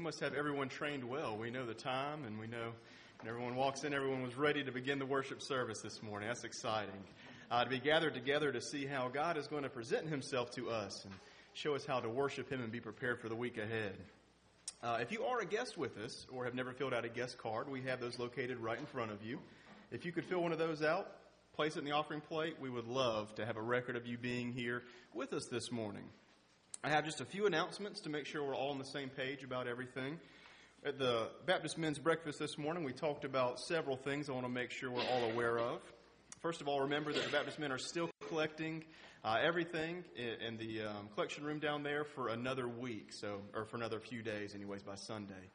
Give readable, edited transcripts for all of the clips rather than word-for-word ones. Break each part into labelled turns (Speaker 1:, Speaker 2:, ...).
Speaker 1: must have everyone trained well. We know the time, and we know when everyone walks in, everyone was ready to begin the worship service this morning. That's exciting. To be gathered together to see how God is going to present himself to us and show us how to worship him and be prepared for the week ahead. If you are a guest with us or have never filled out a guest card, we have those located right in front of you. If you could fill one of those out, place it in the offering plate. We would love to have a record of you being here with us this morning. I have just a few announcements to make sure we're all on the same page about everything. At the Baptist Men's Breakfast this morning, we talked about several things I want to make sure we're all aware of. First of all, remember that the Baptist men are still collecting everything in the collection room down there for another week, or for another few days anyways, by Sunday.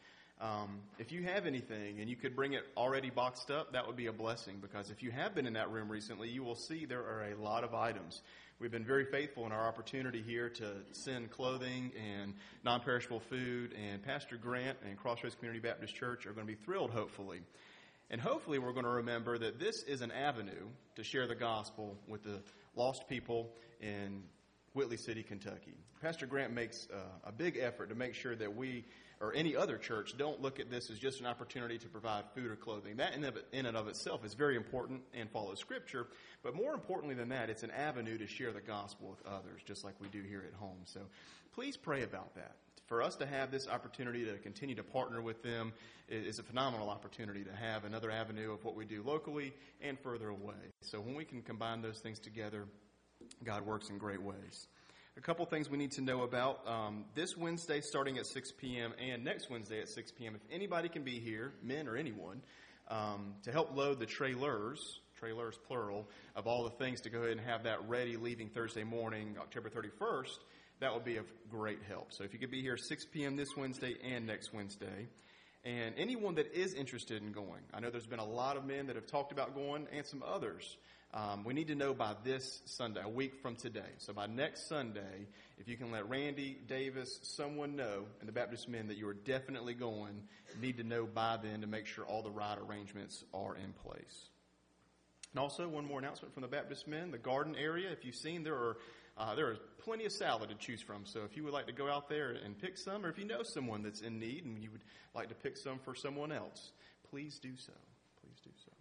Speaker 1: If you have anything and you could bring it already boxed up, that would be a blessing, because if you have been in that room recently, you will see there are a lot of items. We've been very faithful in our opportunity here to send clothing and non-perishable food, and Pastor Grant and Crossroads Community Baptist Church are going to be thrilled, hopefully. And hopefully we're going to remember that this is an avenue to share the gospel with the lost people in Whitley City, Kentucky. Pastor Grant makes a big effort to make sure that we, or any other church, don't look at this as just an opportunity to provide food or clothing. That in and of itself is very important and follows Scripture. But more importantly than that, it's an avenue to share the gospel with others, just like we do here at home. So please pray about that. For us to have this opportunity to continue to partner with them is a phenomenal opportunity to have another avenue of what we do locally and further away. So when we can combine those things together, God works in great ways. A couple things we need to know about. This Wednesday starting at 6 p.m. and next Wednesday at 6 p.m., if anybody can be here, men or anyone, to help load the trailers plural, of all the things to go ahead and have that ready leaving Thursday morning, October 31st, that would be of great help. So if you could be here 6 p.m. this Wednesday and next Wednesday. And anyone that is interested in going, I know there's been a lot of men that have talked about going and some others. We need to know by this Sunday, a week from today. So by next Sunday, if you can let Randy, Davis, someone know, and the Baptist men, that you are definitely going, you need to know by then to make sure all the right arrangements are in place. And also, one more announcement from the Baptist men, the garden area. If you've seen, there is plenty of salad to choose from. So if you would like to go out there and pick some, or if you know someone that's in need and you would like to pick some for someone else, please do so. Please do so.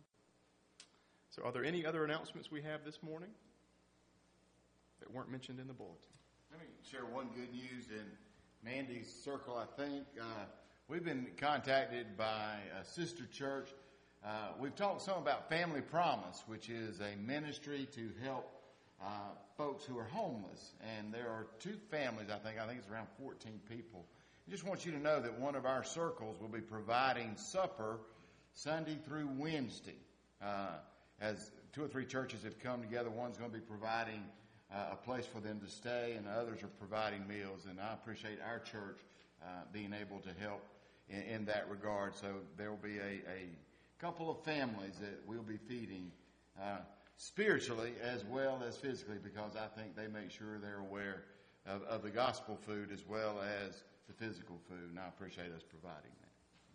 Speaker 1: So are there any other announcements we have this morning that weren't mentioned in the bulletin?
Speaker 2: Let me share one good news in Mandy's circle, I think. We've been contacted by a sister church. We've talked some about Family Promise, which is a ministry to help folks who are homeless. And there are two families, I think it's around 14 people. I just want you to know that one of our circles will be providing supper Sunday through Wednesday. As two or three churches have come together, one's going to be providing a place for them to stay, and others are providing meals. And I appreciate our church being able to help in that regard. So there will be a couple of families that we'll be feeding spiritually as well as physically, because I think they make sure they're aware of the gospel food as well as the physical food, and I appreciate us providing that.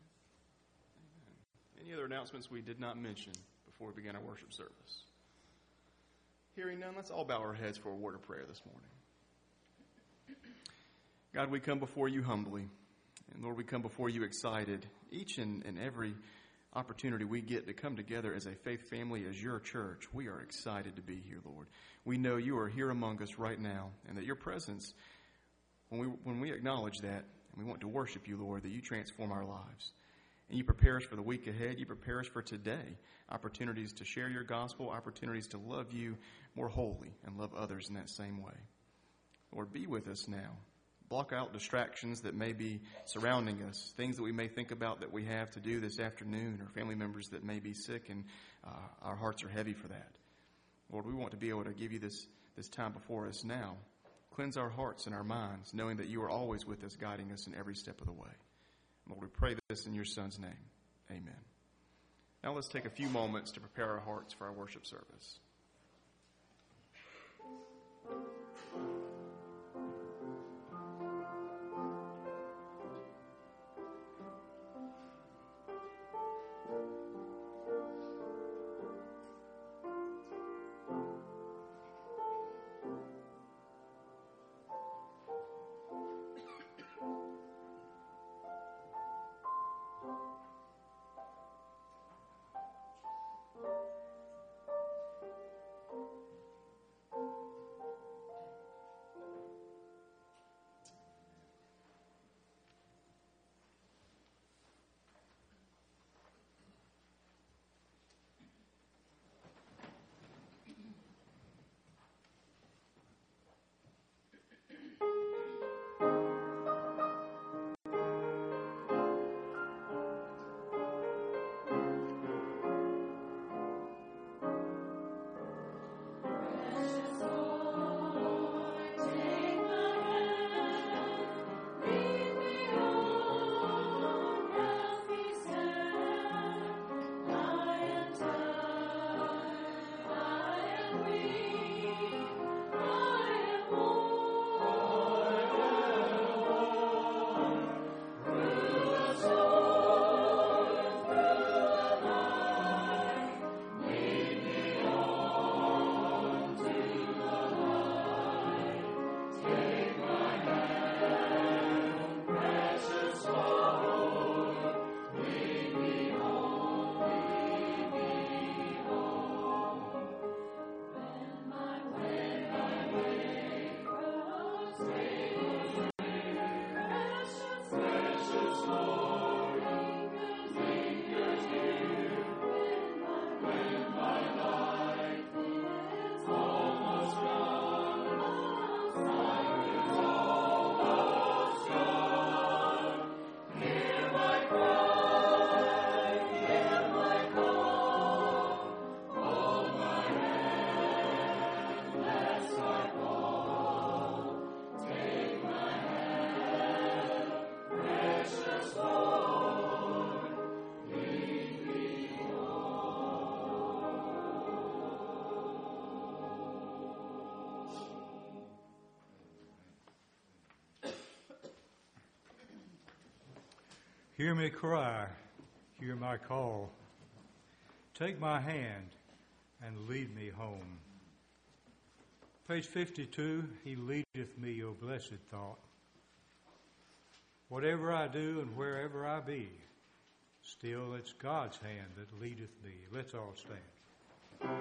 Speaker 1: Amen. Any other announcements we did not mention before we begin our worship service? Hearing none, let's all bow our heads for a word of prayer this morning. God, we come before you humbly, and Lord, we come before you excited. Each and every opportunity we get to come together as a faith family, as your church, we are excited to be here, Lord. We know you are here among us right now, and that your presence, when we acknowledge that, and we want to worship you, Lord, that you transform our lives. And you prepare us for the week ahead. You prepare us for today. Opportunities to share your gospel, opportunities to love you more wholly and love others in that same way. Lord, be with us now. Block out distractions that may be surrounding us, things that we may think about that we have to do this afternoon, or family members that may be sick, and our hearts are heavy for that. Lord, we want to be able to give you this time before us now. Cleanse our hearts and our minds, knowing that you are always with us, guiding us in every step of the way. Lord, we pray this in your Son's name. Amen. Now let's take a few moments to prepare our hearts for our worship service.
Speaker 3: Hear me cry, hear my call. Take my hand and lead me home. Page 52, He leadeth me, O blessed thought. Whatever I do and wherever I be, still it's God's hand that leadeth me. Let's all stand.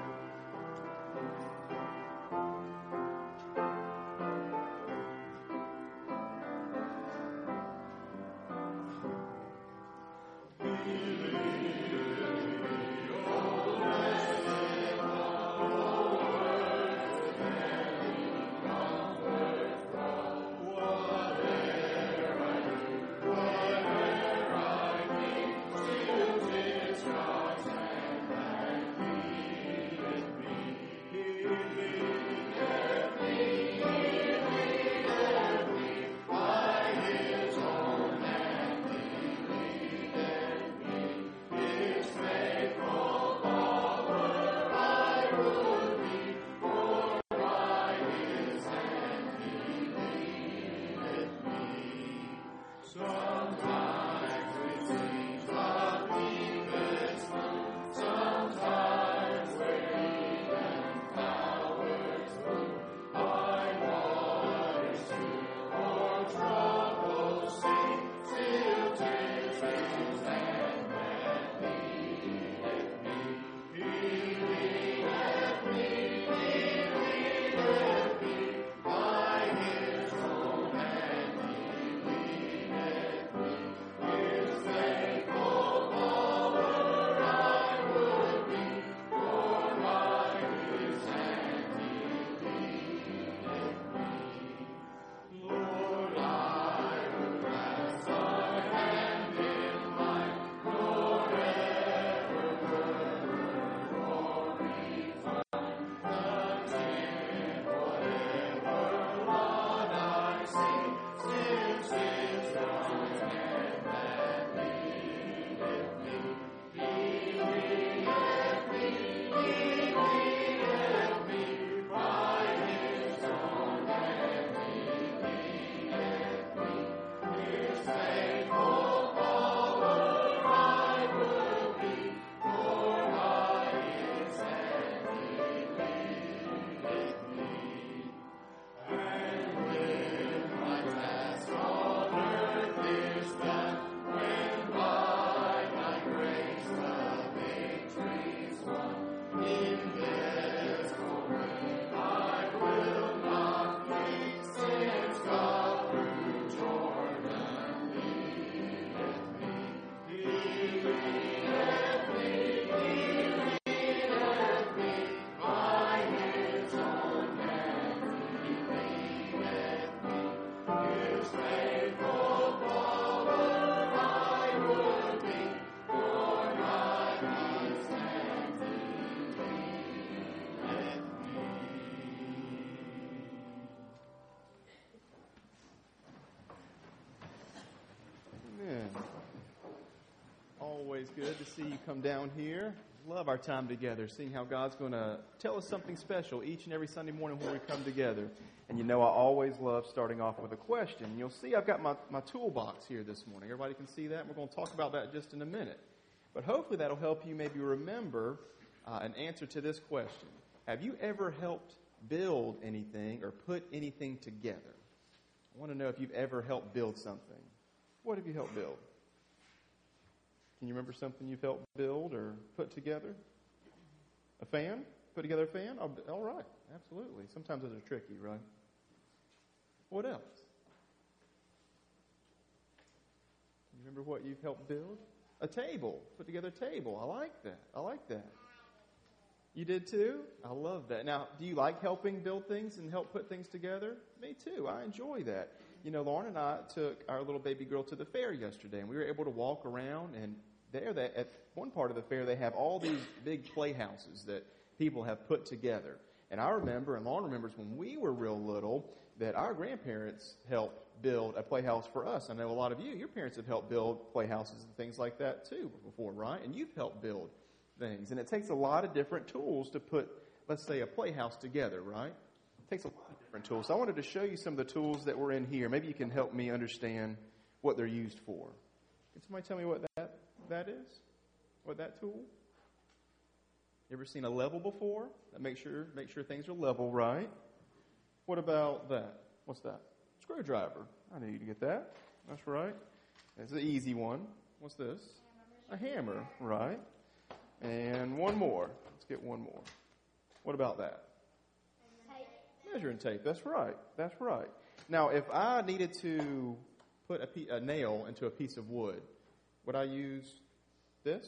Speaker 1: Always good to see you come down here. Love our time together, seeing how God's going to tell us something special each and every Sunday morning when we come together. And you know I always love starting off with a question. And you'll see I've got my toolbox here this morning. Everybody can see that? We're going to talk about that just in a minute. But hopefully that'll help you maybe remember an answer to this question. Have you ever helped build anything or put anything together? I want to know if you've ever helped build something. What have you helped build? Can you remember something you've helped build or put together? A fan? Put together a fan? All right. Absolutely. Sometimes those are tricky, right? What else? You remember what you've helped build? A table. Put together a table. I like that. I like that. You did too? I love that. Now, do you like helping build things and help put things together? Me too. I enjoy that. You know, Lauren and I took our little baby girl to the fair yesterday, and we were able to walk around, and there at one part of the fair, they have all these big playhouses that people have put together. And I remember, and Lauren remembers when we were real little, that our grandparents helped build a playhouse for us. I know a lot of you, your parents have helped build playhouses and things like that too before, right? And you've helped build things. And it takes a lot of different tools to put, let's say, a playhouse together, right? It takes a lot of different tools. So I wanted to show you some of the tools that were in here. Maybe you can help me understand what they're used for. Can somebody tell me what that is? What that tool? You ever seen a level before? Make sure things are level, right? What about that? What's that? Screwdriver. I knew you'd get that. That's right. That's an easy one. What's this? A hammer, right? And one more. Let's get one more. What about that? Measuring tape. That's right. That's right. Now, if I needed to put a nail into a piece of wood, would I use this?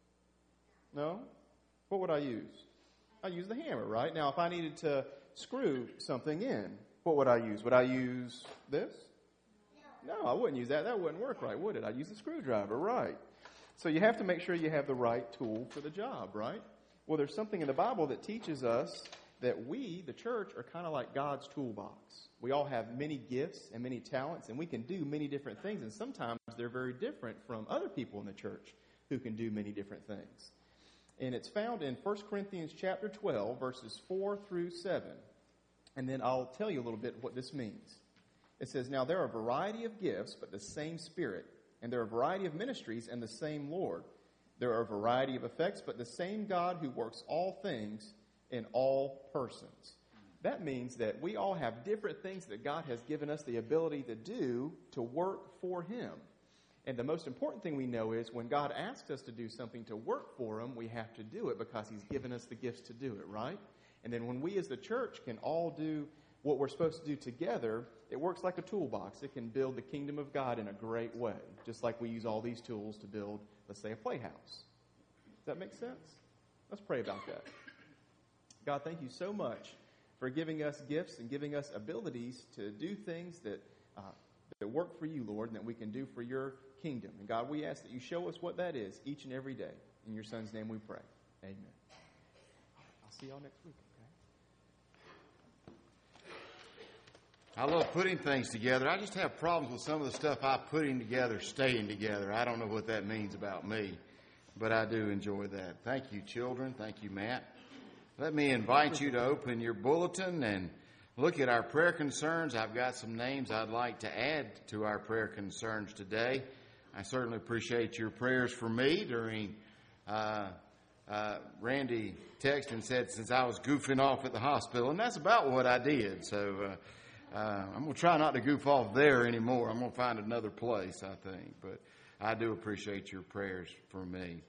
Speaker 1: No? What would I use? I use the hammer, right? Now, if I needed to screw something in, what would I use? Would I use this? No, I wouldn't use that. That wouldn't work right, would it? I'd use the screwdriver, right? So you have to make sure you have the right tool for the job, right? Well, there's something in the Bible that teaches us that we, the church, are kind of like God's toolbox. We all have many gifts and many talents, and we can do many different things, and sometimes they're very different from other people in the church who can do many different things. And it's found in 1 Corinthians chapter 12, verses 4 through 7. And then I'll tell you a little bit what this means. It says, "Now there are a variety of gifts, but the same Spirit. And there are a variety of ministries, and the same Lord. There are a variety of effects, but the same God who works all things in all persons." That means that we all have different things that God has given us the ability to do to work for Him. And the most important thing we know is when God asks us to do something to work for Him, we have to do it because He's given us the gifts to do it, right? And then when we as the church can all do what we're supposed to do together, it works like a toolbox. It can build the kingdom of God in a great way, just like we use all these tools to build, let's say, a playhouse. Does that make sense? Let's pray about that. God, thank you so much for giving us gifts and giving us abilities to do things that work for you, Lord, and that we can do for your kingdom. And God, we ask that you show us what that is each and every day. In your Son's name we pray. Amen. I'll see y'all next week, okay?
Speaker 2: I love putting things together. I just have problems with some of the stuff I'm putting together staying together. I don't know what that means about me, but I do enjoy that. Thank you, children. Thank you, Matt. Let me invite you to open your bulletin and look at our prayer concerns. I've got some names I'd like to add to our prayer concerns today. I certainly appreciate your prayers for me during Randy texted and said since I was goofing off at the hospital, and that's about what I did. So I'm going to try not to goof off there anymore. I'm going to find another place, I think. But I do appreciate your prayers for me.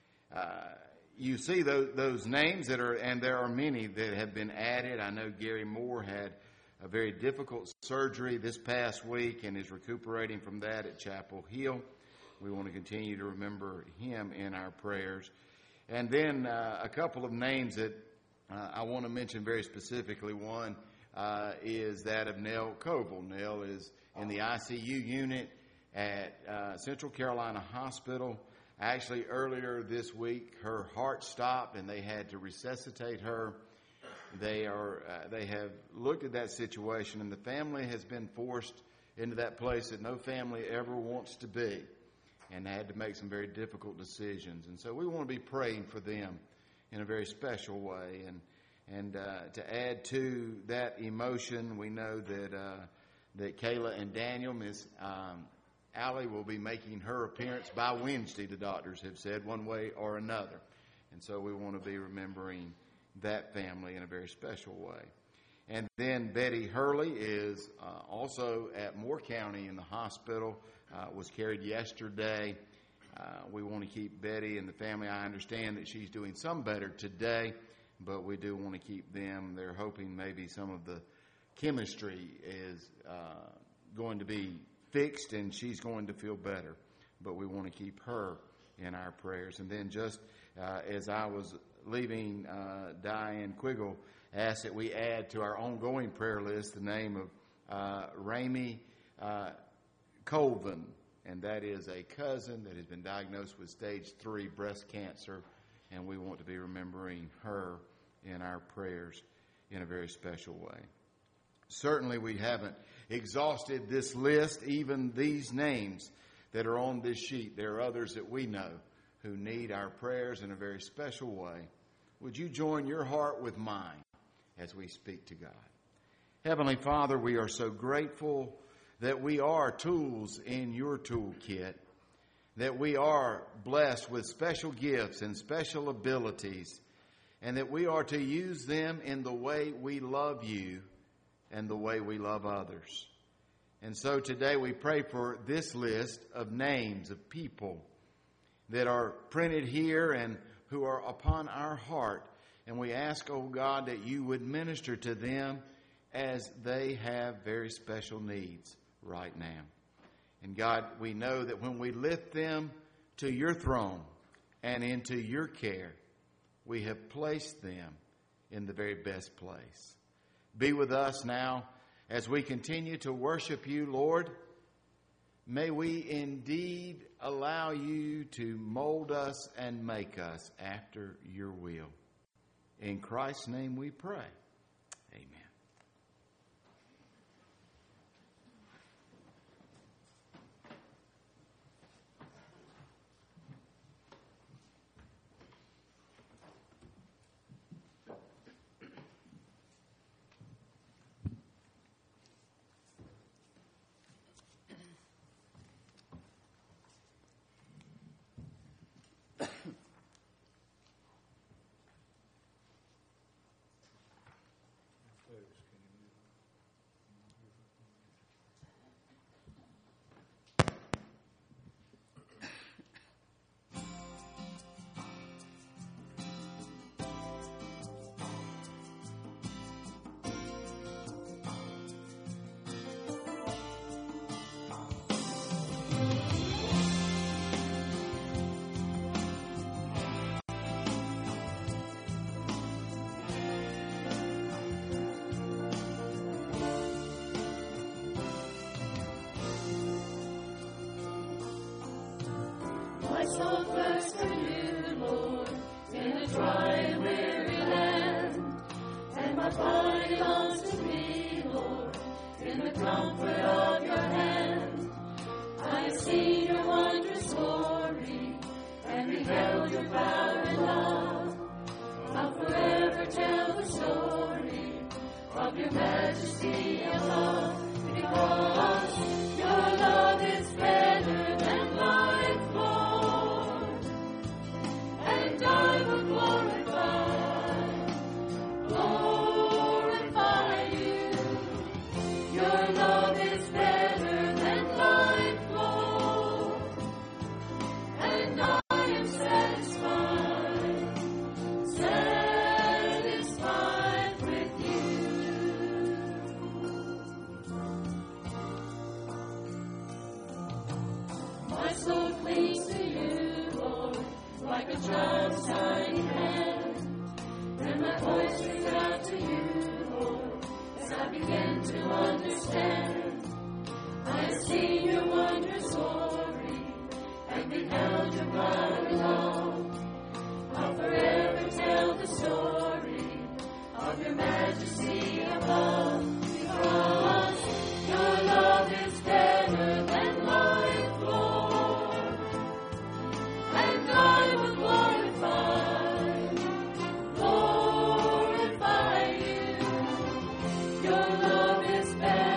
Speaker 2: You see those names and there are many that have been added. I know Gary Moore had a very difficult surgery this past week and is recuperating from that at Chapel Hill. We want to continue to remember him in our prayers. And then a couple of names that I want to mention very specifically. One is that of Nell Koval. Nell is in the ICU unit at Central Carolina Hospital. Actually, earlier this week, her heart stopped and they had to resuscitate her. They have looked at that situation, and the family has been forced into that place that no family ever wants to be, and they had to make some very difficult decisions. And so we want to be praying for them in a very special way. And to add to that emotion, we know that Kayla and Daniel, Miss Allie, will be making her appearance by Wednesday, the doctors have said, one way or another. And so we want to be remembering that family in a very special way. And then Betty Hurley is also at Moore County in the hospital, was carried yesterday. We want to keep Betty and the family. I understand that she's doing some better today, but we do want to keep them. They're hoping maybe some of the chemistry is going to be fixed and she's going to feel better. But we want to keep her in our prayers. And then just as I was leaving, Diane Quiggle asked that we add to our ongoing prayer list the name of Ramey Colvin, and that is a cousin that has been diagnosed with stage 3 breast cancer, and we want to be remembering her in our prayers in a very special way. Certainly we haven't exhausted this list, even these names that are on this sheet. There are others that we know who need our prayers in a very special way. Would you join your heart with mine as we speak to God? Heavenly Father, we are so grateful that we are tools in your toolkit, that we are blessed with special gifts and special abilities, and that we are to use them in the way we love you and the way we love others. And so today we pray for this list of names of people that are printed here and who are upon our heart. And we ask, oh God, that you would minister to them as they have very special needs right now. And God, we know that when we lift them to your throne and into your care, we have placed them in the very best place. Be with us now as we continue to worship you, Lord. May we indeed allow you to mold us and make us after your will. In Christ's name we pray. Amen.
Speaker 4: My soul thirsts for you, Lord, in a dry and weary land. And my body longs to be, Lord, in the comfort of your hand. I have seen your wondrous glory and beheld your power and love. I'll forever tell the story of your majesty and love, because your love is better than life, Lord, and I will glorify you. Your love is better than life, Lord, and I am satisfied with you. My soul clings to you, Lord, like a child's tiny hand, and my voice rings out to you, Lord, as I begin to understand. I have seen your wondrous glory and beheld your power and love. I'll forever tell the story of your majesty above, because your love is better than life, Lord, and I will glorify you. Your love is better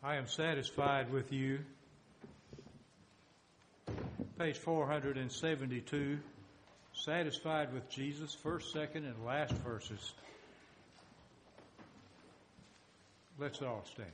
Speaker 3: I am satisfied with you. Page 472, satisfied with Jesus, first, second, and last verses. Let's all stand.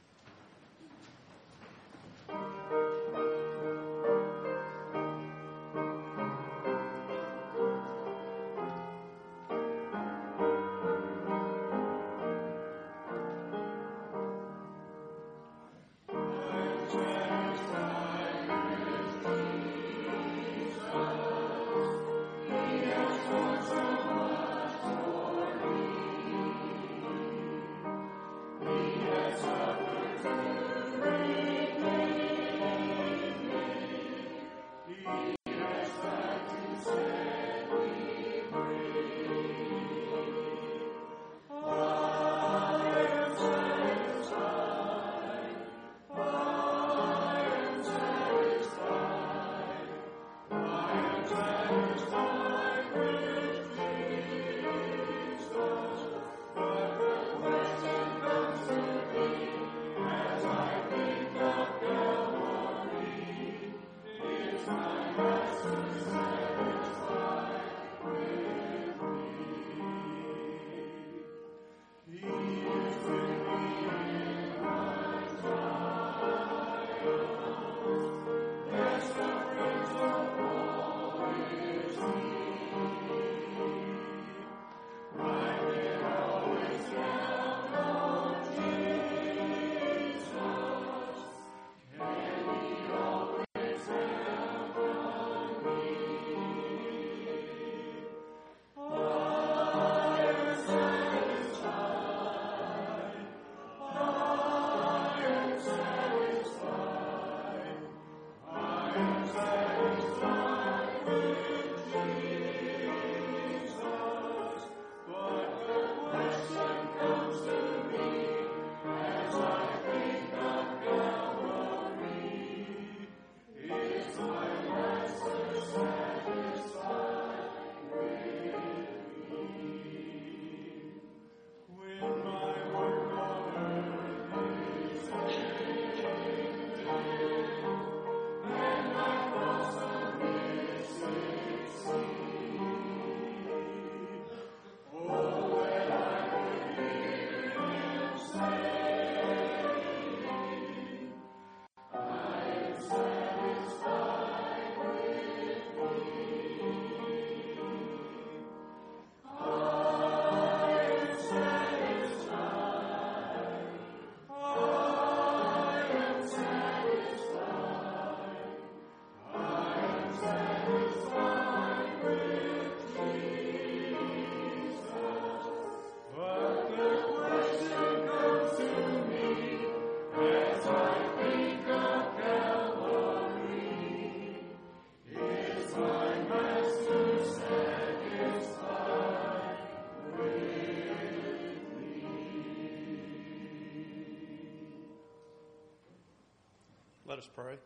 Speaker 5: Let us pray.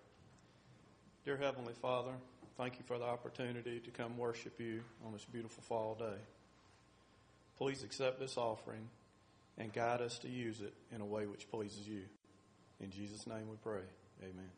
Speaker 5: Dear Heavenly Father, thank you for the opportunity to come worship you on this beautiful fall day. Please accept this offering and guide us to use it in a way which pleases you. In Jesus' name we pray. Amen.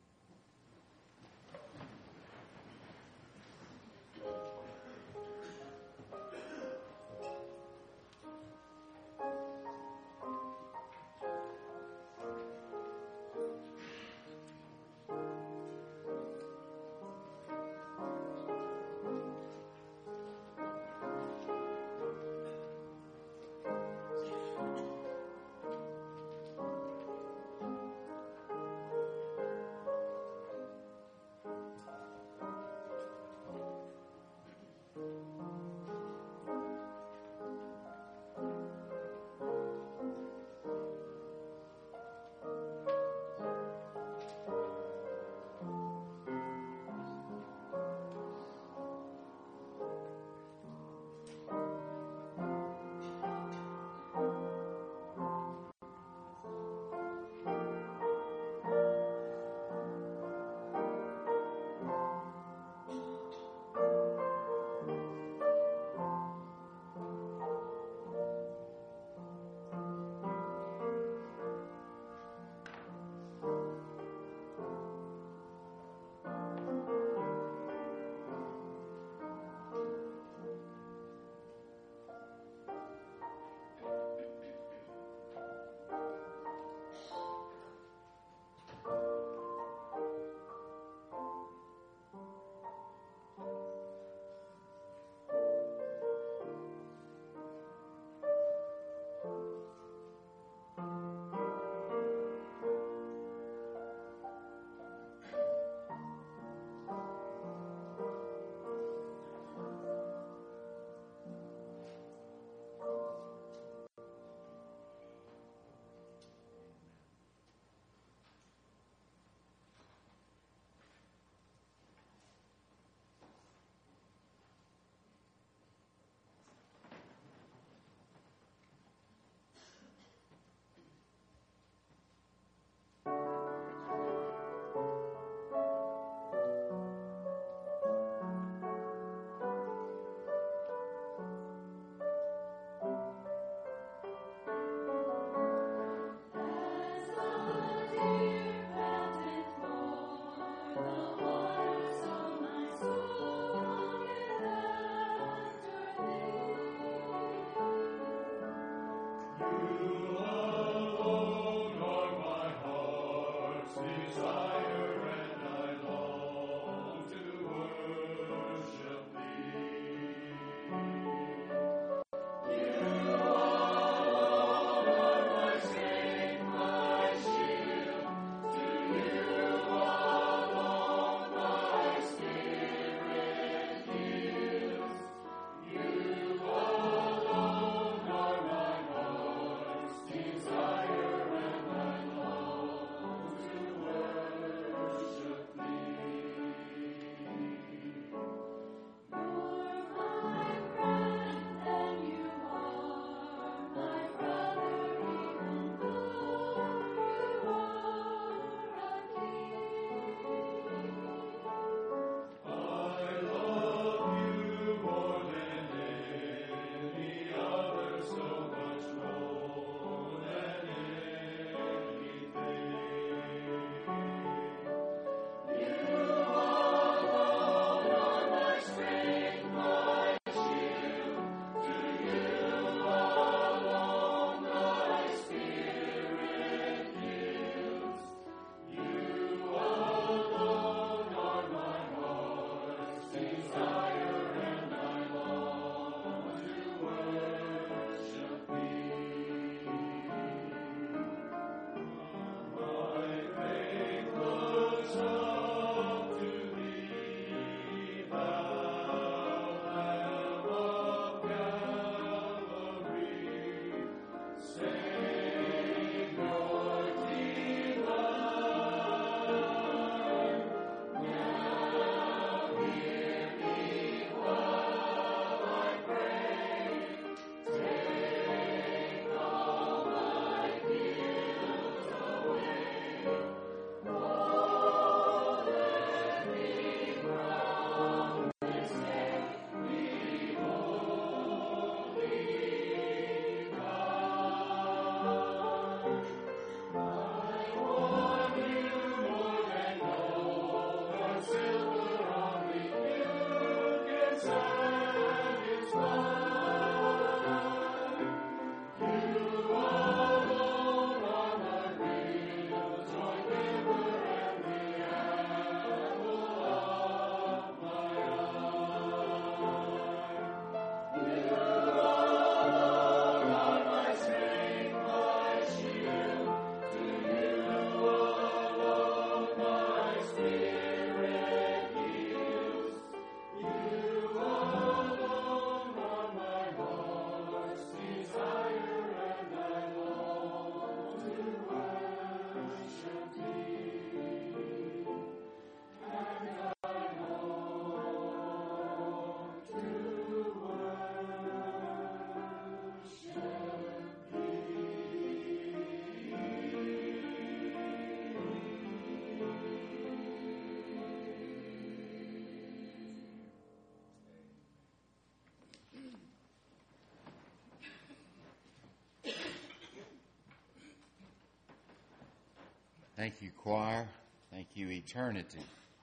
Speaker 2: Thank you, choir. Thank you, eternity.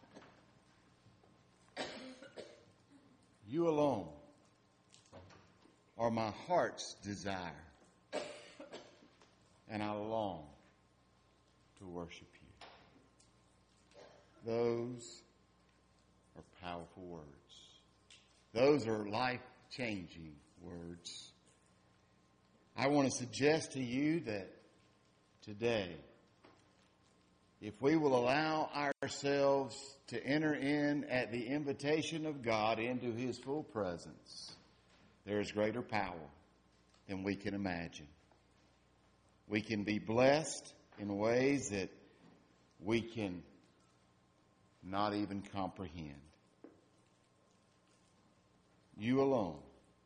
Speaker 2: You alone are my heart's desire, and I long to worship you. Those are powerful words. Those are life-changing words. I want to suggest to you that today, if we will allow ourselves to enter in at the invitation of God into His full presence, there is greater power than we can imagine. We can be blessed in ways that we can not even comprehend. You alone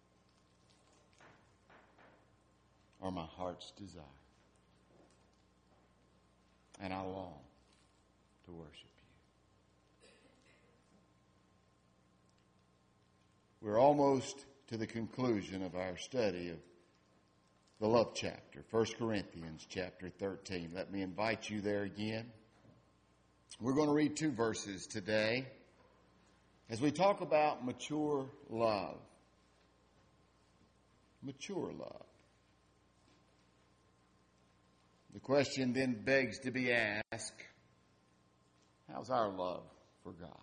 Speaker 2: are my heart's desire. And I long to worship you. We're almost to the conclusion of our study of the love chapter, 1 Corinthians chapter 13. Let me invite you there again. We're going to read 2 verses today as we talk about mature love. Mature love. The question then begs to be asked, how's our love for God?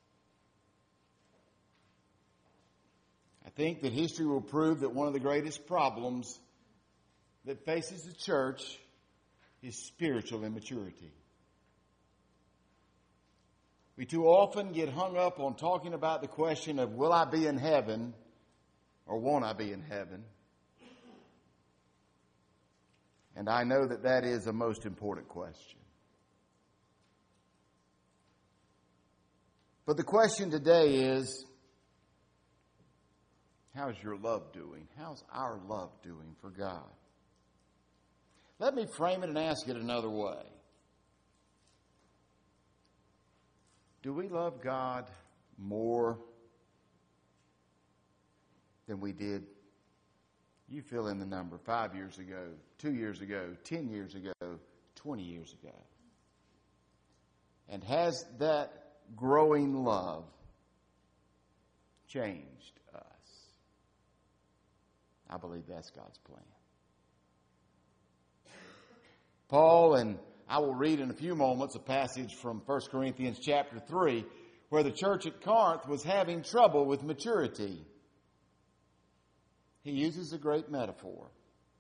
Speaker 2: I think that history will prove that one of the greatest problems that faces the church is spiritual immaturity. We too often get hung up on talking about the question of, will I be in heaven or won't I be in heaven? And I know that that is a most important question. But the question today is, how's your love doing? How's our love doing for God? Let me frame it and ask it another way. Do we love God more than we did? You fill in the number 5 years ago, 2 years ago, 10 years ago, 20 years ago. And has that growing love changed us? I believe that's God's plan. Paul, and I will read in a few moments a passage from 1 Corinthians chapter 3, where the church at Corinth was having trouble with maturity. He uses a great metaphor,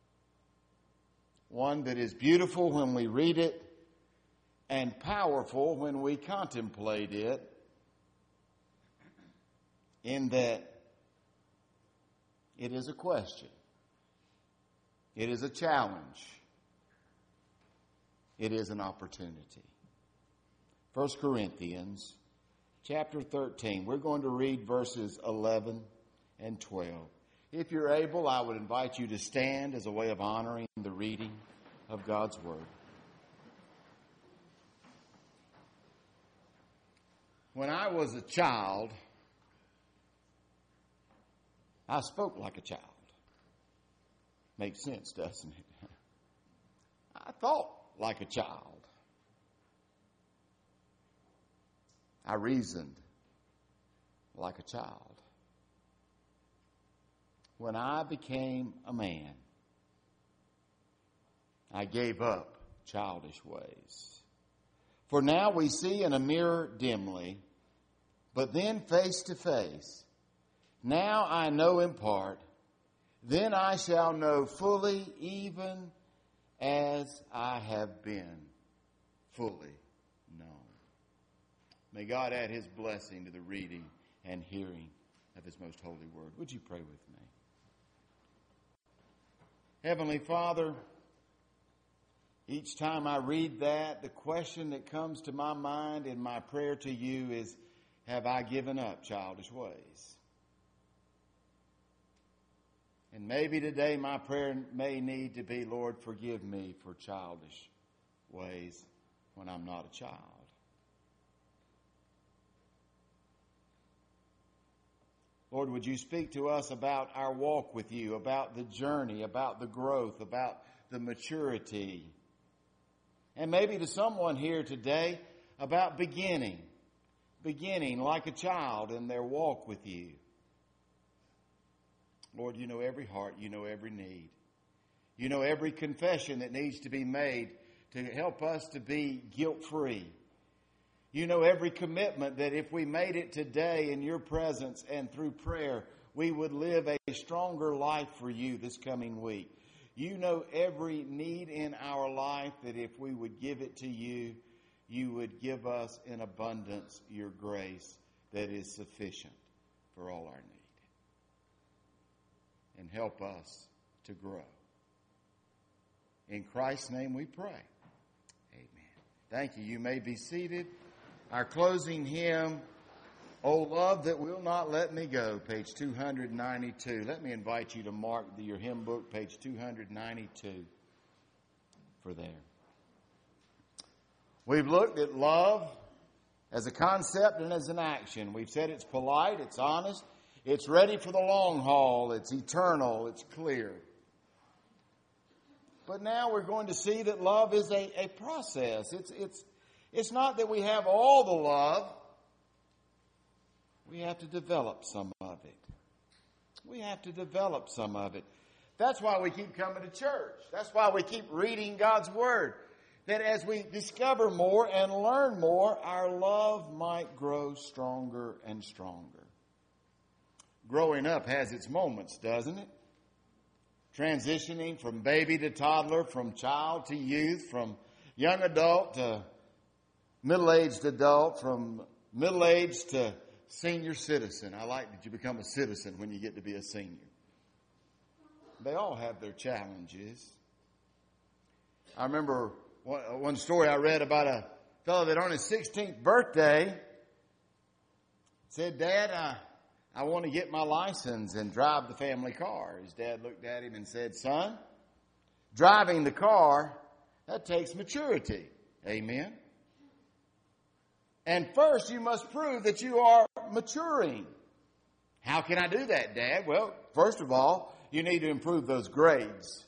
Speaker 2: one that is beautiful when we read it and powerful when we contemplate it, in that it is a question, it is a challenge, it is an opportunity. 1 Corinthians chapter 13, we're going to read verses 11 and 12. If you're able, I would invite you to stand as a way of honoring the reading of God's Word. When I was a child, I spoke like a child. Makes sense, doesn't it? I thought like a child. I reasoned like a child. when I became a man, I gave up childish ways. For now we see in a mirror dimly, but then face to face. Now I know in part, then I shall know fully, even as I have been fully known. May God add His blessing to the reading and hearing of His most holy word. Would you pray with me? Heavenly Father, each time I read that, the question that comes to my mind in my prayer to you is, have I given up childish ways? And maybe today my prayer may need to be, Lord, forgive me for childish ways when I'm not a child. Lord, would you speak to us about our walk with you, about the journey, about the growth, about the maturity. And maybe to someone here today about beginning like a child in their walk with you. Lord, you know every heart, you know every need. You know every confession that needs to be made to help us to be guilt-free. You know every commitment that if we made it today in your presence and through prayer, we would live a stronger life for you this coming week. You know every need in our life that if we would give it to you, you would give us in abundance your grace that is sufficient for all our need. And help us to grow. In Christ's name we pray. Amen. Thank you. You may be seated. Our closing hymn, O Love That Will Not Let Me Go, page 292. Let me invite you to mark your hymn book, page 292, for there. We've looked at love as a concept and as an action. We've said it's polite, it's honest, it's ready for the long haul, it's eternal, it's clear. But now we're going to see that love is a process. It's not that we have all the love. We have to develop some of it. We have to develop some of it. That's why we keep coming to church. That's why we keep reading God's Word. That as we discover more and learn more, our love might grow stronger and stronger. Growing up has its moments, doesn't it? Transitioning from baby to toddler, from child to youth, from young adult to middle-aged adult, from middle-aged to senior citizen. I like that you become a citizen when you get to be a senior. They all have their challenges. I remember one story I read about a fellow that on his 16th birthday said, Dad, I want to get my license and drive the family car. His dad looked at him and said, Son, driving the car, that takes maturity. Amen. And first you must prove that you are maturing. How can I do that, Dad? Well, first of all, you need to improve those grades.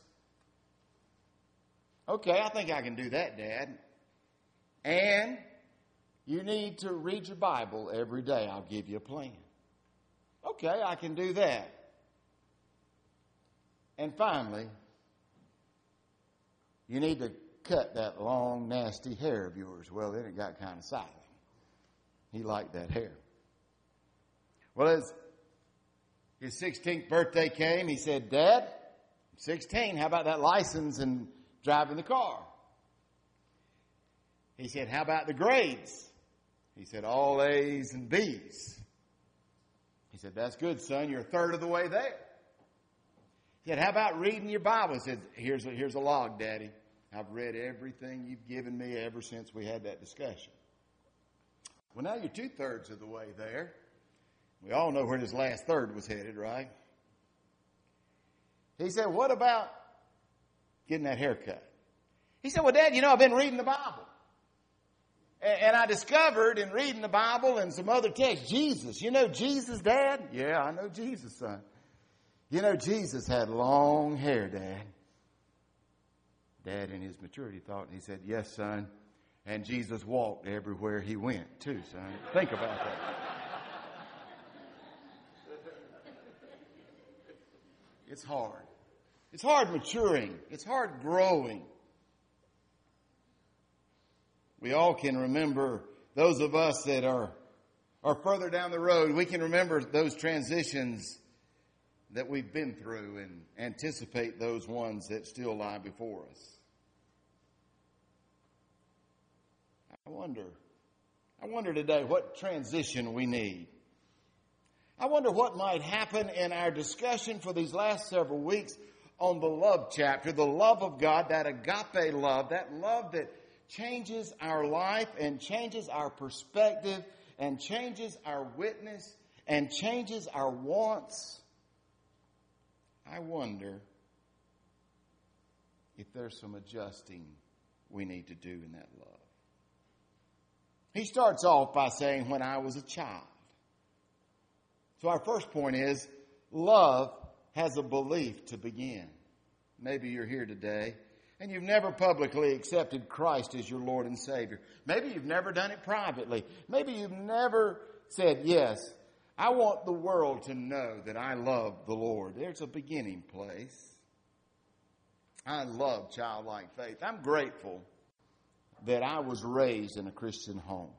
Speaker 2: Okay, I think I can do that, Dad. And you need to read your Bible every day. I'll give you a plan. Okay, I can do that. And finally, you need to cut that long, nasty hair of yours. Well, then it got kind of silent. He liked that hair. Well, as his 16th birthday came, he said, Dad, I'm 16, how about that license and driving the car? He said, how about the grades? He said, all A's and B's. He said, that's good, son. You're a third of the way there. He said, how about reading your Bible? He said, here's a log, Daddy. I've read everything you've given me ever since we had that discussion. Well, now you're 2/3 of the way there. We all know where this last third was headed, right? He said, what about getting that haircut? He said, well, Dad, I've been reading the Bible. And I discovered in reading the Bible and some other texts, Jesus. You know Jesus, Dad? Yeah, I know Jesus, son. Jesus had long hair, Dad. Dad, in his maturity, thought, and he said, yes, son. And Jesus walked everywhere he went, too, son. Think about that. It's hard. It's hard maturing. It's hard growing. We all can remember, those of us that are further down the road, we can remember those transitions that we've been through and anticipate those ones that still lie before us. I wonder today what transition we need. I wonder what might happen in our discussion for these last several weeks on the love chapter, the love of God, that agape love, that love that changes our life and changes our perspective and changes our witness and changes our wants. I wonder if there's some adjusting we need to do in that love. He starts off by saying, when I was a child. So our first point is, love has a belief to begin. Maybe you're here today and you've never publicly accepted Christ as your Lord and Savior. Maybe you've never done it privately. Maybe you've never said, yes, I want the world to know that I love the Lord. There's a beginning place. I love childlike faith. I'm grateful that I was raised in a Christian home.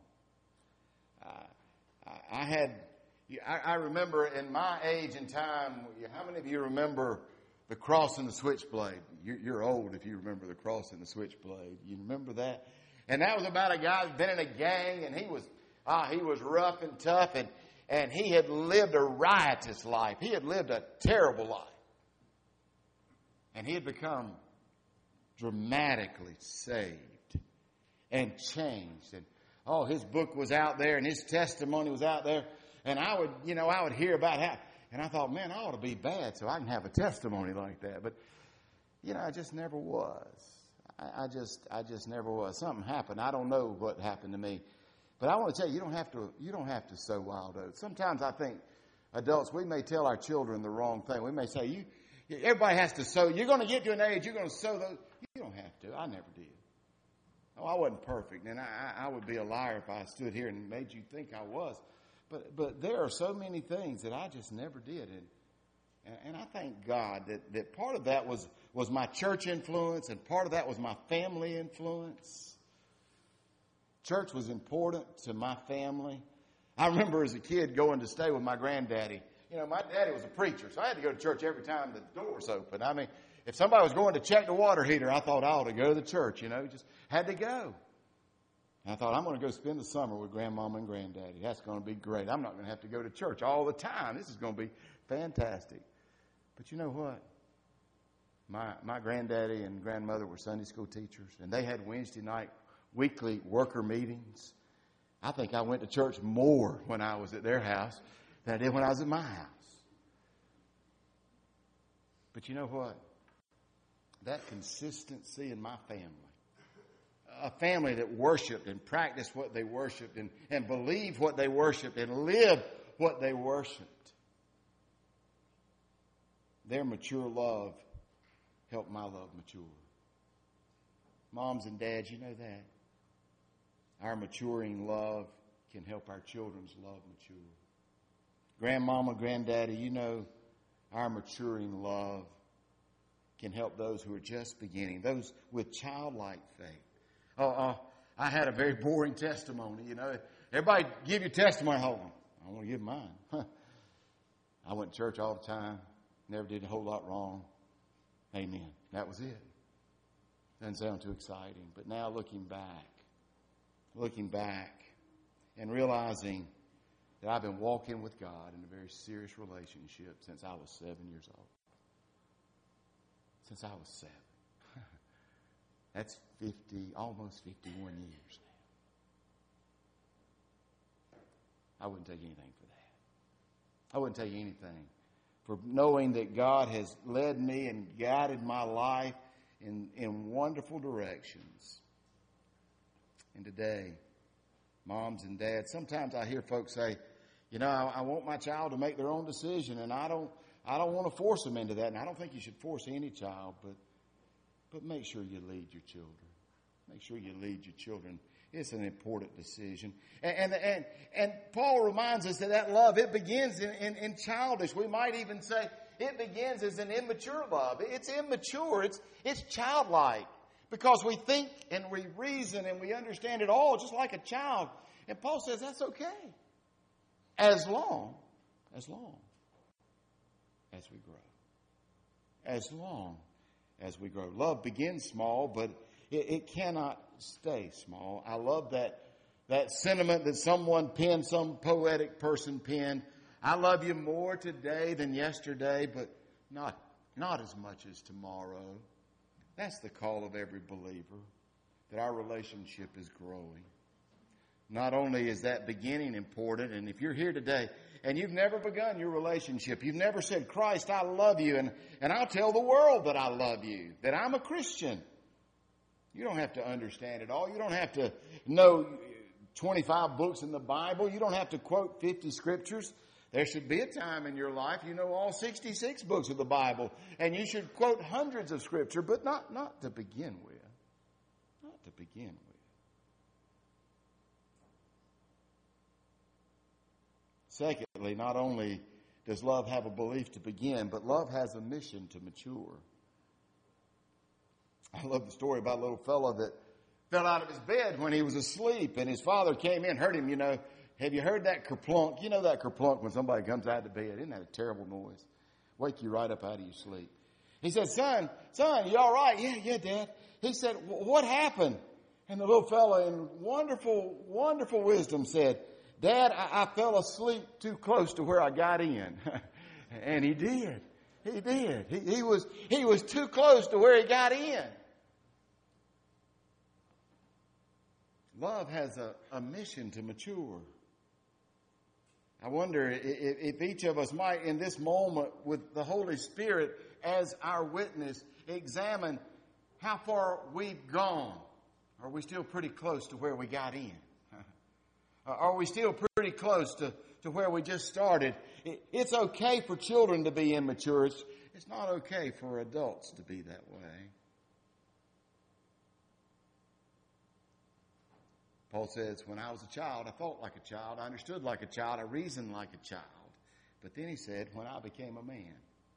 Speaker 2: I remember in my age and time, how many of you remember the cross and the switchblade? You're old if you remember the cross and the switchblade. You remember that? And that was about a guy who'd been in a gang, and he was rough and tough, and he had lived a riotous life. He had lived a terrible life. And he had become dramatically saved and changed. And his book was out there and his testimony was out there. And I would hear about how, and I thought, man, I ought to be bad so I can have a testimony like that. But, I just never was. I just never was. Something happened. I don't know what happened to me. But I want to tell you, you don't have to sow wild oats. Sometimes I think adults, we may tell our children the wrong thing. We may say, everybody has to sow. You're going to get to an age, you're going to sow those. You don't have to. I never did. I wasn't perfect, and I would be a liar if I stood here and made you think I was. But there are so many things that I just never did. And I thank God that part of that was my church influence, and part of that was my family influence. Church was important to my family. I remember as a kid going to stay with my granddaddy. My daddy was a preacher, so I had to go to church every time the door was open. I mean, if somebody was going to check the water heater, I thought I ought to go to the church, just had to go. And I thought, I'm going to go spend the summer with grandmama and granddaddy. That's going to be great. I'm not going to have to go to church all the time. This is going to be fantastic. But you know what? My granddaddy and grandmother were Sunday school teachers, and they had Wednesday night weekly worker meetings. I think I went to church more when I was at their house than I did when I was at my house. But you know what? That consistency in my family, a family that worshiped and practiced what they worshiped and believed what they worshiped and lived what they worshiped, their mature love helped my love mature. Moms and dads, you know that. Our maturing love can help our children's love mature. Grandmama, granddaddy, our maturing love can help those who are just beginning, those with childlike faith. I had a very boring testimony. Everybody give your testimony. Hold on, I want to give mine. I went to church all the time, never did a whole lot wrong. Amen. That was it. Doesn't sound too exciting, but now looking back and realizing that I've been walking with God in a very serious relationship since I was 7 years old. Since I was 7. That's almost 51 years now. I wouldn't take anything for that. I wouldn't take anything for knowing that God has led me and guided my life in wonderful directions. And today, moms and dads, sometimes I hear folks say, I want my child to make their own decision, and I don't want to force them into that. And I don't think you should force any child, but make sure you lead your children. Make sure you lead your children. It's an important decision. And Paul reminds us that love, it begins in childish. We might even say it begins as an immature love. It's immature. It's childlike. Because we think and we reason and we understand it all just like a child. And Paul says that's okay. As long as we grow. As long as we grow. Love begins small, but it cannot stay small. I love that sentiment that someone penned, some poetic person penned. I love you more today than yesterday, but not as much as tomorrow. That's the call of every believer, that our relationship is growing. Not only is that beginning important, and if you're here today and you've never begun your relationship, you've never said, Christ, I love you, and I'll tell the world that I love you, that I'm a Christian. You don't have to understand it all. You don't have to know 25 books in the Bible. You don't have to quote 50 scriptures. There should be a time in your life you know all 66 books of the Bible, and you should quote hundreds of scripture, but not to begin with. Not to begin with. Secondly, not only does love have a belief to begin, but love has a mission to mature. I love the story about a little fellow that fell out of his bed when he was asleep, and his father came in, heard him, you know. Have you heard that kerplunk? You know that kerplunk when somebody comes out of the bed. Isn't that a terrible noise? Wake you right up out of your sleep. He said, son, you all right? Yeah, Dad. He said, what happened? And the little fellow in wonderful, wonderful wisdom said, Dad, I fell asleep too close to where I got in. And he did. He did. He was too close to where he got in. Love has a mission to mature. I wonder if each of us might, in this moment, with the Holy Spirit as our witness, examine how far we've gone. Are we still pretty close to where we got in? Are we still pretty close to where we just started? It's okay for children to be immature. It's not okay for adults to be that way. Paul says, when I was a child, I thought like a child, I understood like a child, I reasoned like a child. But then he said, when I became a man.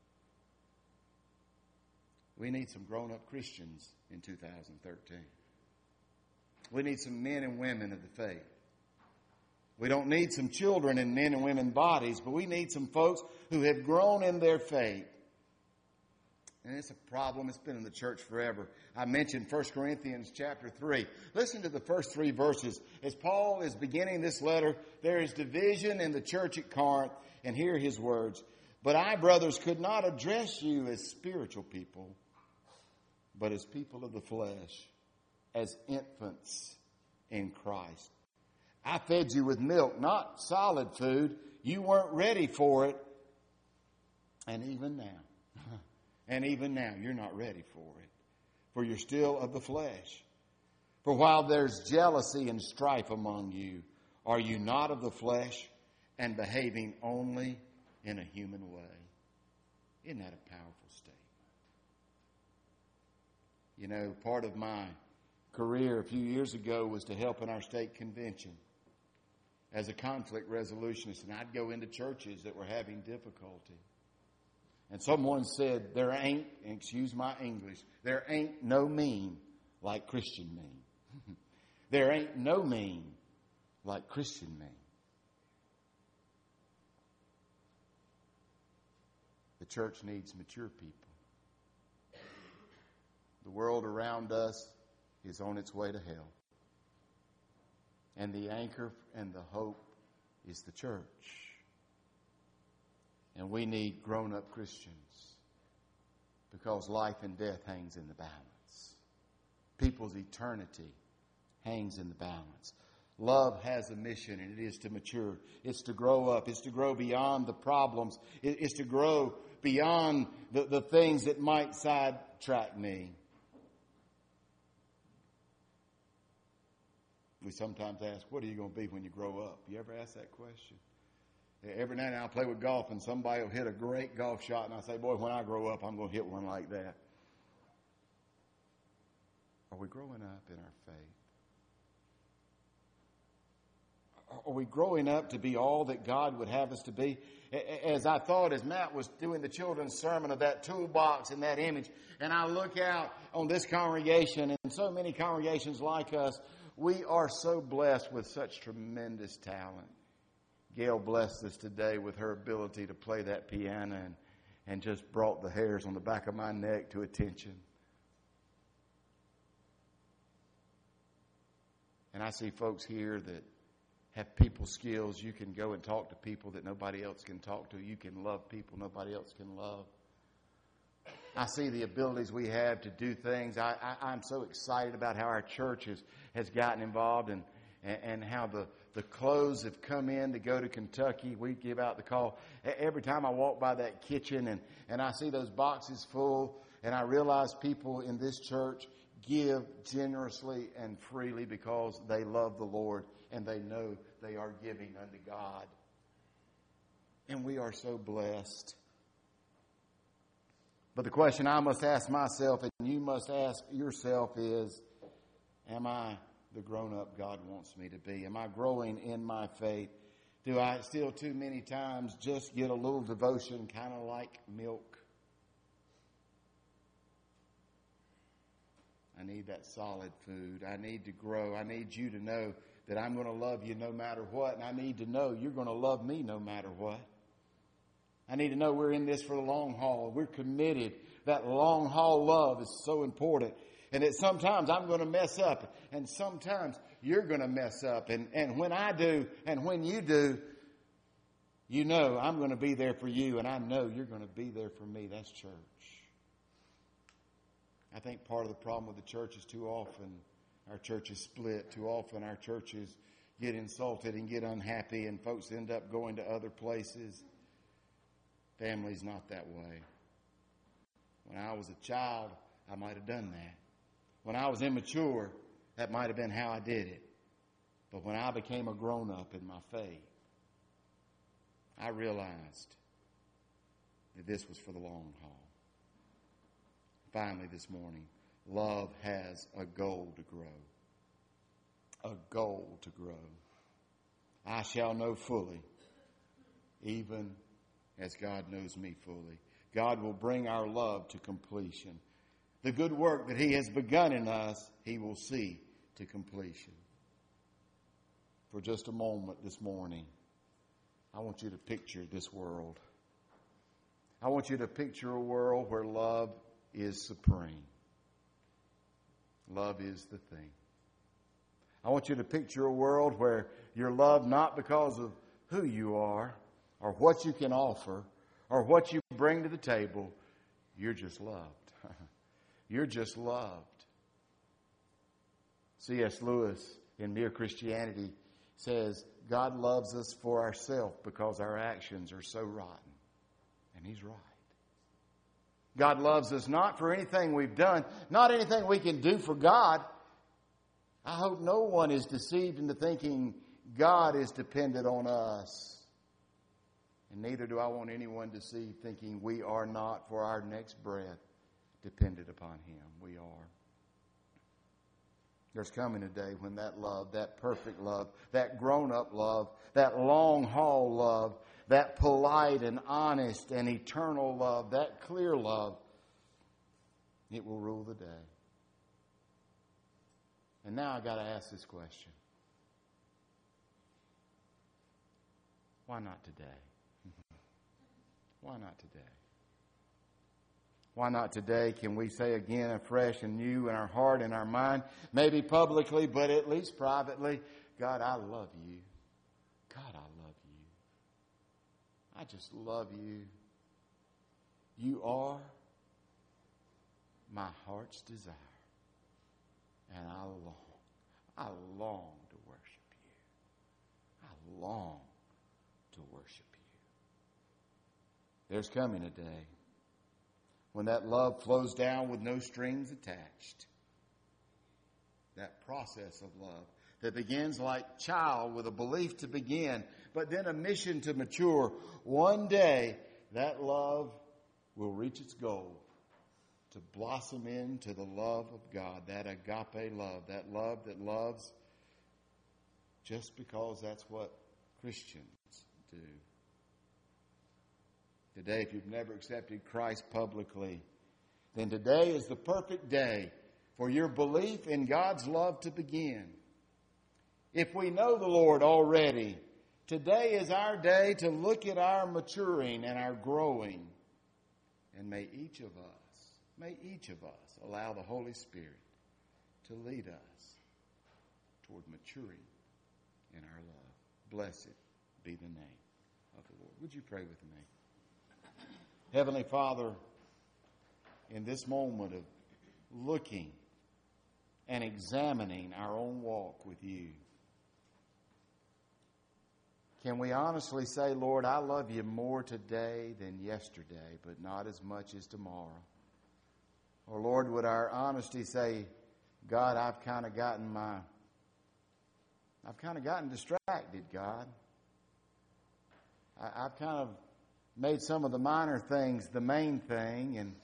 Speaker 2: We need some grown-up Christians in 2013. We need some men and women of the faith. We don't need some children in men and women bodies, but we need some folks who have grown in their faith. And it's a problem. It's been in the church forever. I mentioned 1 Corinthians chapter 3. Listen to the first 3 verses. As Paul is beginning this letter, there is division in the church at Corinth. And hear his words. But I, brothers, could not address you as spiritual people, but as people of the flesh, as infants in Christ. I fed you with milk, not solid food. You weren't ready for it. And even now, you're not ready for it. For you're still of the flesh. For while there's jealousy and strife among you, are you not of the flesh and behaving only in a human way? Isn't that a powerful statement? You know, part of my career a few years ago was to help in our state convention as a conflict resolutionist, and I'd go into churches that were having difficulty. And someone said, there ain't, excuse my English, there ain't no mean like Christian mean. There ain't no mean like Christian mean. The church needs mature people. The world around us is on its way to hell. And the anchor and the hope is the church. And we need grown-up Christians because life and death hangs in the balance. People's eternity hangs in the balance. Love has a mission, and it is to mature. It's to grow up. It's to grow beyond the problems. It's to grow beyond the things that might sidetrack me. We sometimes ask, what are you going to be when you grow up? You ever ask that question? Every now and then I'll play with golf and somebody will hit a great golf shot and I say, boy, when I grow up, I'm going to hit one like that. Are we growing up in our faith? Are we growing up to be all that God would have us to be? As I thought, as Matt was doing the children's sermon of that toolbox and that image, and I look out on this congregation and so many congregations like us, we are so blessed with such tremendous talent. Gail blessed us today with her ability to play that piano and just brought the hairs on the back of my neck to attention. And I see folks here that have people skills. You can go and talk to people that nobody else can talk to. You can love people nobody else can love. I see the abilities we have to do things. I'm so excited about how our church has gotten involved and how the clothes have come in to go to Kentucky. We give out the call. Every time I walk by that kitchen and I see those boxes full, and I realize people in this church give generously and freely because they love the Lord and they know they are giving unto God. And we are so blessed. But the question I must ask myself, and you must ask yourself, is, am I the grown-up God wants me to be? Am I growing in my faith? Do I still too many times just get a little devotion, kind of like milk? I need that solid food. I need to grow. I need you to know that I'm going to love you no matter what. And I need to know you're going to love me no matter what. I need to know we're in this for the long haul. We're committed. That long haul love is so important. And that sometimes I'm going to mess up. And sometimes you're going to mess up. And when I do and when you do, you know I'm going to be there for you. And I know you're going to be there for me. That's church. I think part of the problem with the church is too often our churches split. Too often our churches get insulted and get unhappy and folks end up going to other places. Family's not that way. When I was a child, I might have done that. When I was immature, that might have been how I did it. But when I became a grown-up in my faith, I realized that this was for the long haul. Finally, this morning, love has a goal to grow. A goal to grow. I shall know fully, even as God knows me fully. God will bring our love to completion. The good work that He has begun in us, He will see to completion. For just a moment this morning, I want you to picture this world. I want you to picture a world where love is supreme. Love is the thing. I want you to picture a world where you're loved not because of who you are or what you can offer or what you bring to the table. You're just loved. You're just loved. C.S. Lewis in Mere Christianity says, God loves us for ourselves because our actions are so rotten. And he's right. God loves us not for anything we've done, not anything we can do for God. I hope no one is deceived into thinking God is dependent on us. And neither do I want anyone deceived thinking we are not for our next breath dependent upon Him. We are. There's coming a day when that love, that perfect love, that grown-up love, that long-haul love, that polite and honest and eternal love, that clear love, it will rule the day. And now I've got to ask this question. Why not today? Why not today? Why not today can we say again afresh and new in our heart and our mind, maybe publicly, but at least privately, God, I love you. God, I love you. I just love you. You are my heart's desire. And I long to worship you. I long to worship you. There's coming a day when that love flows down with no strings attached. That process of love that begins like child with a belief to begin, but then a mission to mature. One day, that love will reach its goal to blossom into the love of God, that agape love, that love that loves just because that's what Christians do. Today, if you've never accepted Christ publicly, then today is the perfect day for your belief in God's love to begin. If we know the Lord already, today is our day to look at our maturing and our growing. And may each of us allow the Holy Spirit to lead us toward maturing in our love. Blessed be the name of the Lord. Would you pray with me? Heavenly Father, in this moment of looking and examining our own walk with you, can we honestly say, Lord, I love you more today than yesterday, but not as much as tomorrow? Or Lord, would our honesty say, God, I've kind of gotten distracted, God. I've kind of made some of the minor things the main thing, and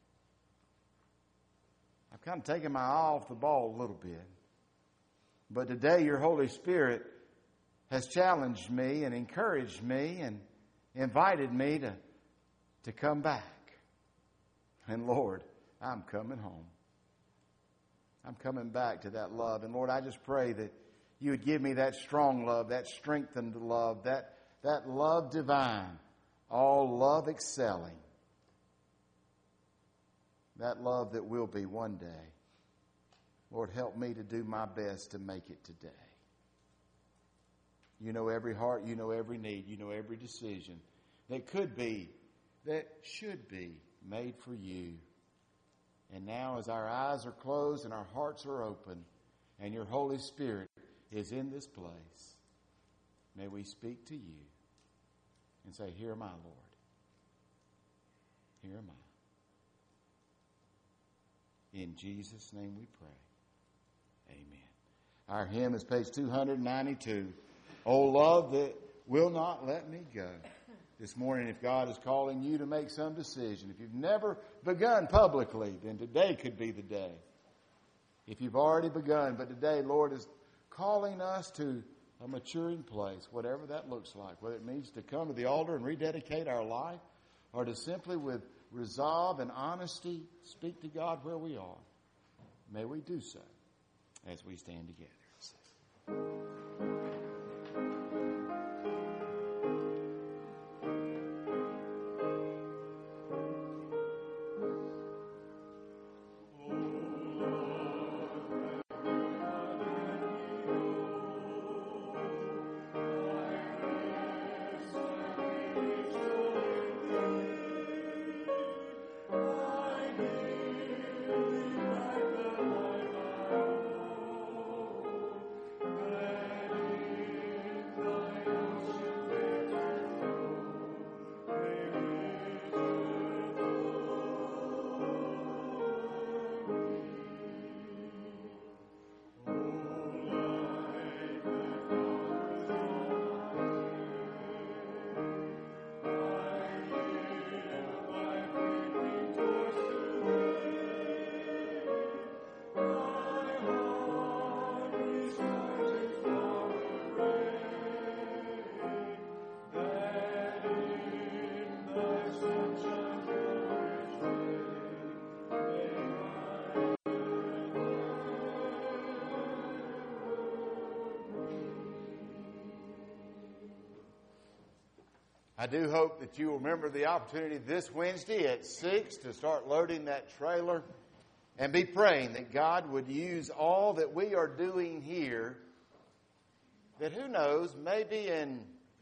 Speaker 2: I've kind of taken my eye off the ball a little bit. But today your Holy Spirit has challenged me and encouraged me and invited me to come back. And Lord, I'm coming home. I'm coming back to that love. And Lord, I just pray that you would give me that strong love, that strengthened love, that love divine, all love excelling. That love that will be one day. Lord, help me to do my best to make it today. You know every heart, you know every need, you know every decision that could be, that should be made for you. And now as our eyes are closed and our hearts are open and your Holy Spirit is in this place, may we speak to you and say, here am I, Lord. Here am I. In Jesus' name we pray. Amen. Our hymn is page 292. Oh, love that will not let me go. This morning, if God is calling you to make some decision, if you've never begun publicly, then today could be the day. If you've already begun, but today, Lord is calling us to a maturing place, whatever that looks like, whether it means to come to the altar and rededicate our life, or to simply with resolve and honesty speak to God where we are. May we do so as we stand together. I do hope that you will remember the opportunity this Wednesday at 6 to start loading that trailer and be praying that God would use all that we are doing here, that who knows, maybe in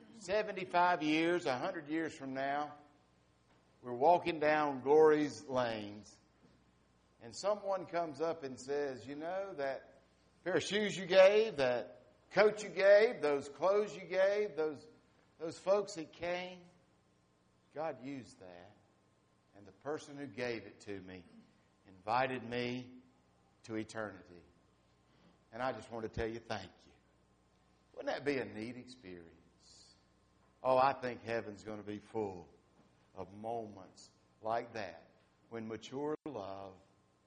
Speaker 2: 75 years, 100 years from now, we're walking down Glory's lanes and someone comes up and says, you know, that pair of shoes you gave, that coat you gave, those clothes you gave, those folks that came, God used that. And the person who gave it to me invited me to eternity. And I just want to tell you thank you. Wouldn't that be a neat experience? Oh, I think heaven's going to be full of moments like that when mature love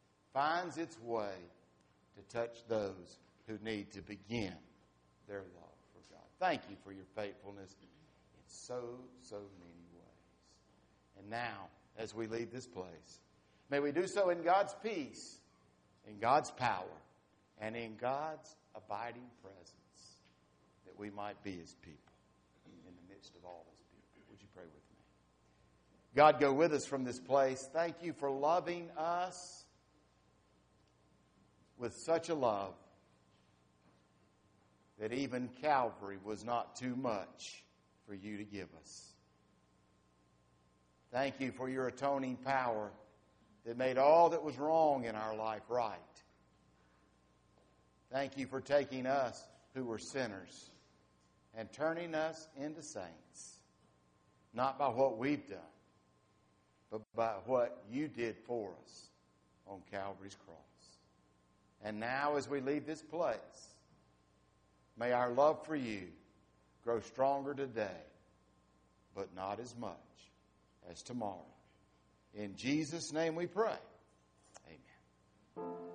Speaker 2: finds its way to touch those who need to begin their love. Thank you for your faithfulness in so many ways. And now, as we leave this place, may we do so in God's peace, in God's power, and in God's abiding presence, that we might be His people in the midst of all His people. Would you pray with me? God, go with us from this place. Thank you for loving us with such a love that even Calvary was not too much for you to give us. Thank you for your atoning power that made all that was wrong in our life right. Thank you for taking us who were sinners and turning us into saints, not by what we've done, but by what you did for us on Calvary's cross. And now as we leave this place, may our love for you grow stronger today, but not as much as tomorrow. In Jesus' name we pray. Amen.